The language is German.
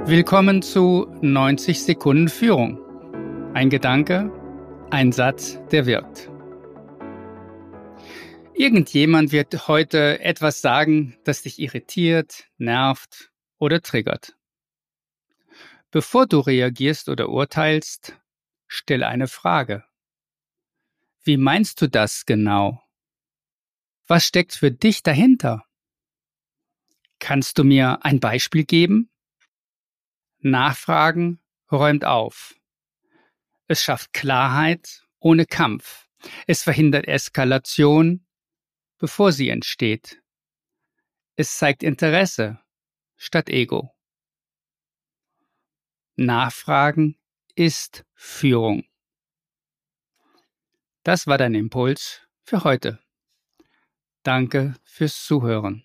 Willkommen zu 90 Sekunden Führung. Ein Gedanke, ein Satz, der wirkt. Irgendjemand wird heute etwas sagen, das dich irritiert, nervt oder triggert. Bevor du reagierst oder urteilst, stell eine Frage. Wie meinst du das genau? Was steckt für dich dahinter? Kannst du mir ein Beispiel geben? Nachfragen räumt auf. Es schafft Klarheit ohne Kampf. Es verhindert Eskalation, bevor sie entsteht. Es zeigt Interesse statt Ego. Nachfragen ist Führung. Das war dein Impuls für heute. Danke fürs Zuhören.